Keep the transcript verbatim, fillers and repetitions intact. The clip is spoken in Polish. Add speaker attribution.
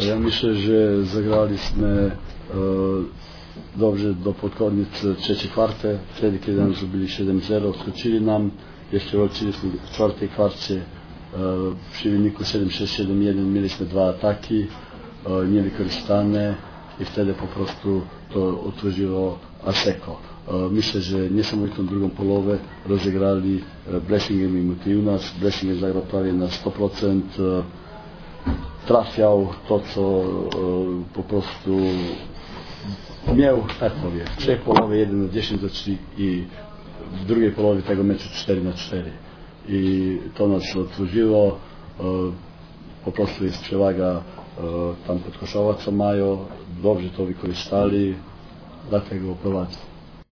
Speaker 1: Ja myślę, że zagraliśmy e, dobrze do pod koniec trzeciej kwarty, wtedy kiedy nam zrobili siedem zero, skoczyli nam, jeszcze wróciliśmy w czwartej kwarcie, e, przy wyniku siedem sześć, siedem jeden mieliśmy dwa ataki e, niewykorzystane i wtedy po prostu to otworzyło Asseco. E, myślę, że niesamowitą drugą połowę rozegrali e, Blessingen i motywił nas. Blessingen zagrał prawie na sto procent, e, trafiał to, co e, po prostu miał, tak powiem, w trzech połowie jeden na dziesięć zaczęli i w drugiej połowie tego meczu cztery na cztery. I to nas otworzyło, e, po prostu jest przewaga e, tam podkoszowa, co mają, dobrze to wykorzystali, dlatego prowadzą.